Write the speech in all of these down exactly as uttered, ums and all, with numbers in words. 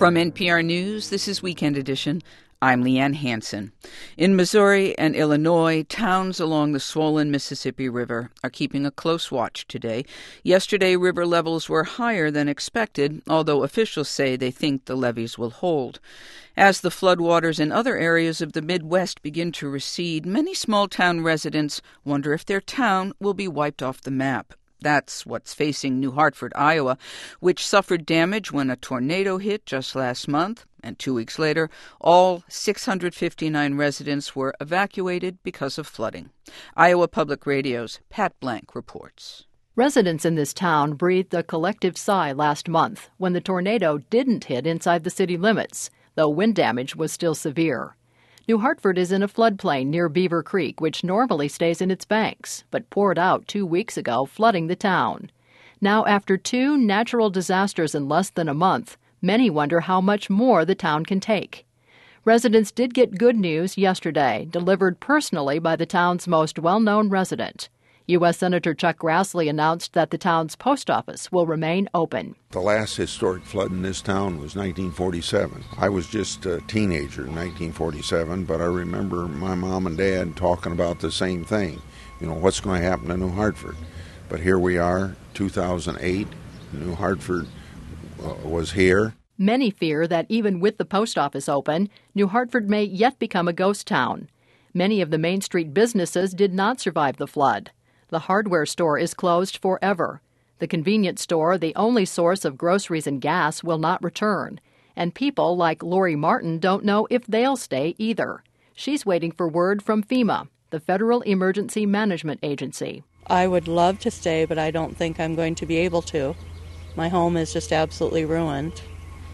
From N P R News, this is Weekend Edition. I'm Leanne Hansen. In Missouri and Illinois, towns along the swollen Mississippi River are keeping a close watch today. Yesterday, river levels were higher than expected, although officials say they think the levees will hold. As the floodwaters in other areas of the Midwest begin to recede, many small-town residents wonder if their town will be wiped off the map. That's what's facing New Hartford, Iowa, which suffered damage when a tornado hit just last month, and two weeks later, all six hundred fifty-nine residents were evacuated because of flooding. Iowa Public Radio's Pat Blank reports. Residents in this town breathed a collective sigh last month when the tornado didn't hit inside the city limits, though wind damage was still severe. New Hartford is in a floodplain near Beaver Creek, which normally stays in its banks, but poured out two weeks ago, flooding the town. Now, after two natural disasters in less than a month, many wonder how much more the town can take. Residents did get good news yesterday, delivered personally by the town's most well-known resident. U S Senator Chuck Grassley announced that the town's post office will remain open. The last historic flood in this town was nineteen forty-seven. I was just a teenager in nineteen forty-seven, but I remember my mom and dad talking about the same thing. You know, what's going to happen to New Hartford? But here we are, two thousand eight, New Hartford uh, was here. Many fear that even with the post office open, New Hartford may yet become a ghost town. Many of the Main Street businesses did not survive the flood. The hardware store is closed forever. The convenience store, the only source of groceries and gas, will not return. And people like Lori Martin don't know if they'll stay either. She's waiting for word from FEMA, the Federal Emergency Management Agency. I would love to stay, but I don't think I'm going to be able to. My home is just absolutely ruined.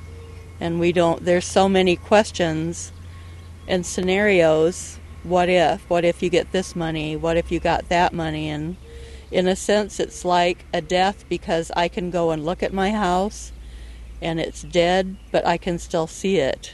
And we don't, there's so many questions and scenarios. What if? What if you get this money? What if you got that money? And in a sense, it's like a death because I can go and look at my house and it's dead, but I can still see it.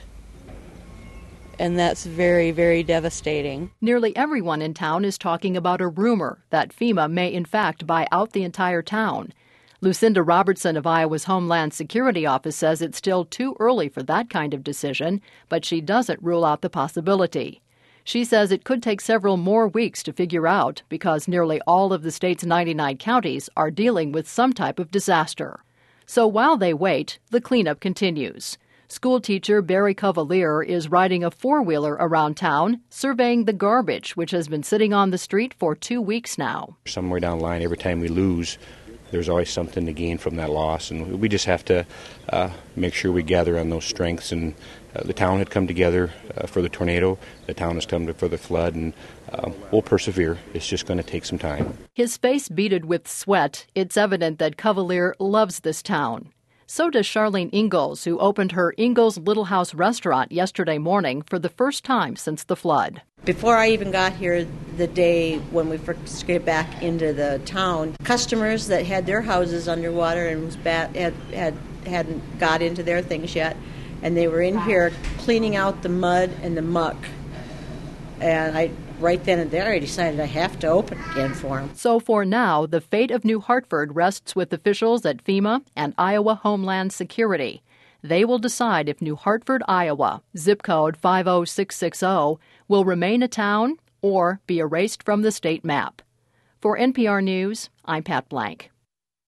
And that's very, very devastating. Nearly everyone in town is talking about a rumor that FEMA may in fact buy out the entire town. Lucinda Robertson of Iowa's Homeland Security Office says it's still too early for that kind of decision, but she doesn't rule out the possibility. She says it could take several more weeks to figure out because nearly all of the state's ninety-nine counties are dealing with some type of disaster. So while they wait, the cleanup continues. School teacher Barry Cavalier is riding a four-wheeler around town, surveying the garbage, which has been sitting on the street for two weeks now. Somewhere down the line, every time we lose, there's always something to gain from that loss, and we just have to uh, make sure we gather on those strengths. And uh, the town had come together uh, for the tornado, the town has come to, for the flood, and uh, we'll persevere. It's just going to take some time. His face beaded with sweat, it's evident that Cavalier loves this town. So does Charlene Ingalls, who opened her Ingalls Little House restaurant yesterday morning for the first time since the flood. Before I even got here, the day when we first get back into the town, customers that had their houses underwater and was bad, had, had, hadn't got into their things yet, and they were in here cleaning out the mud and the muck. And I, right then and there, I decided I have to open again for them. So for now, the fate of New Hartford rests with officials at FEMA and Iowa Homeland Security. They will decide if New Hartford, Iowa, zip code five oh six six oh, will remain a town or be erased from the state map. For N P R News, I'm Pat Blank.